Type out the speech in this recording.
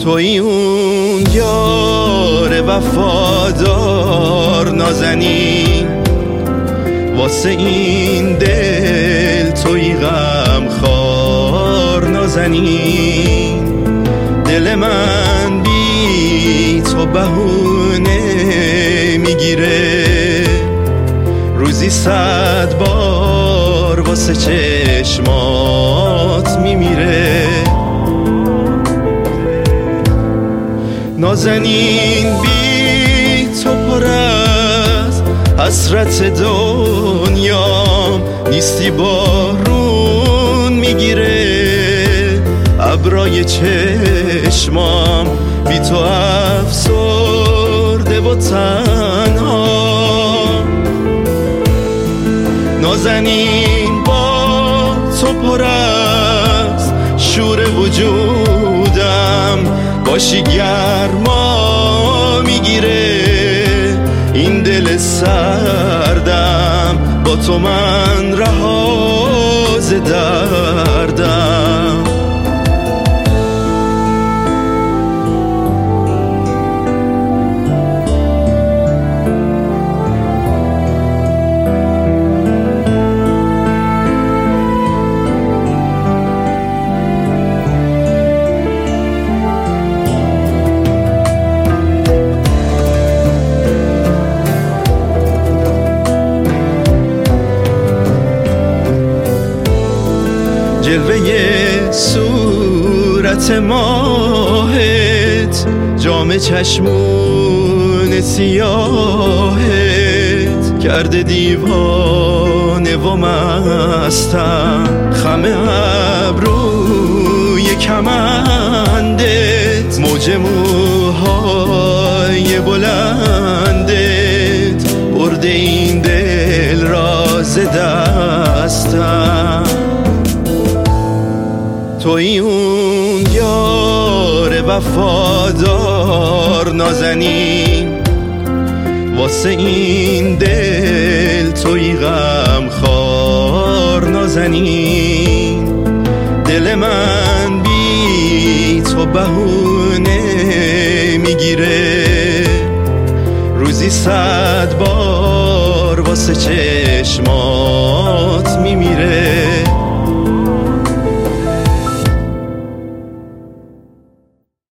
توی اون یار وفادار نازنین، واسه این دل توی غم خار نازنین. دل من بی تو بهونه میگیره، روزی 100 بار واسه چشمات میمیره. نازنین بی تو پر از حسرت دنیام، نیستی بارون میگیره ابرای چشمام، بی تو افسرده و تنها. نازنین با تو پر از شور وجودم، باشی گرما میگیره این دل سردم، با تو من رهاز دردم. جلوه صورت ماهت، جام چشمون سیاهت، کرده دیوانه و مستم. خم ابروی کمندت، موج موهای بلندت، برده این دل راز دستم. توی اون یار وفادار نازنین، واسه این دل توی غم خار نازنین. دل من بی تو بهونه میگیره، روزی 100 بار واسه چشمات میمیره.